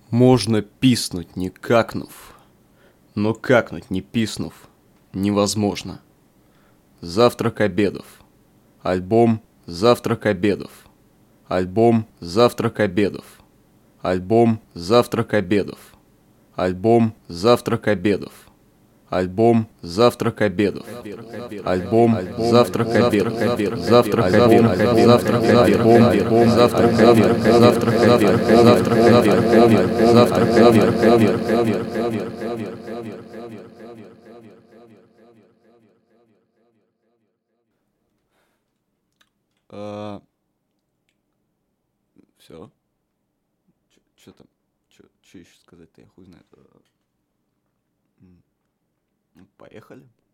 Можно писнуть, не какнув, но какнуть, не писнув, невозможно. Завтрак обедов. Альбом «Завтрак обедов». Альбом «Завтрак обедов». Альбом «Завтрак обедов». Альбом «Завтрак обедов». Альбом «Завтрак обедов». Альбом «Завтрак обедов». Завтрак обедов. Завтрак обедов. Завтрак обедов. Завтрак обедов. Завтрак обедов. Завтрак обедов. Все. Че там? Че еще сказать-то, я хуй знает. Поехали.